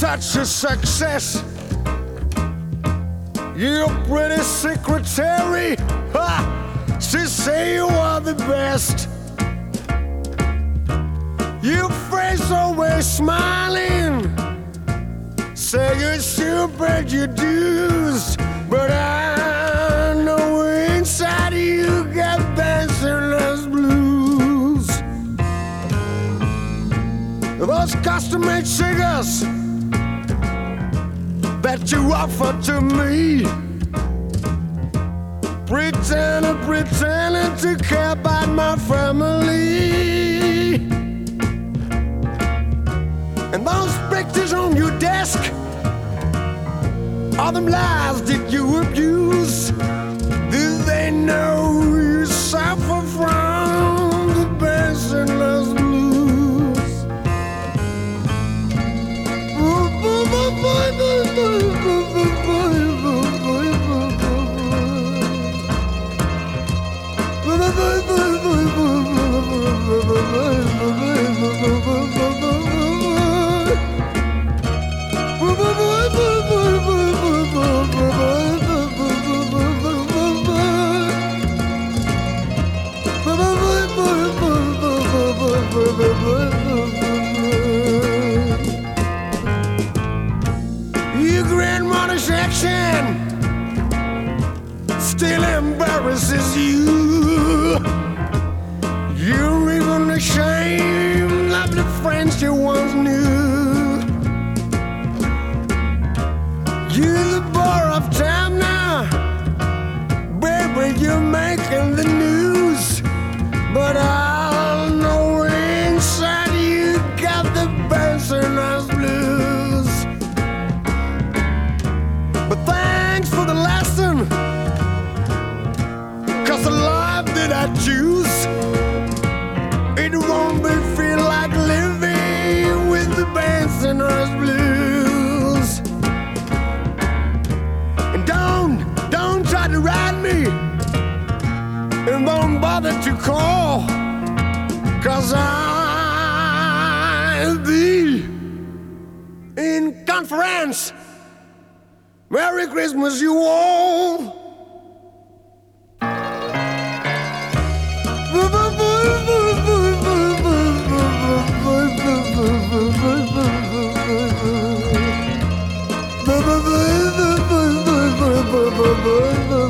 such a success. You're pretty secretary. Ha! She say you are the best. Your face always smiling. Say you should pay your dues, but I know inside you got dancerless blues. Those custom-made cigars that you offer to me, pretending to care about my family. And those pictures on your desk, all them lies that you abuse, do they know you suffer from the dancerless blues? Your grandmother's action still embarrasses you. You're even ashamed of the friends you once knew. You're the bore of time now, baby, you're making the news. But I know inside you got the dancerless blues. But thanks for the lesson, 'cause the life that I choose, it won't be feel like living with the dancerless blues. And don't try to ride me, and don't bother to call, 'cause I'll be in conference. Merry Christmas, you all. Bye.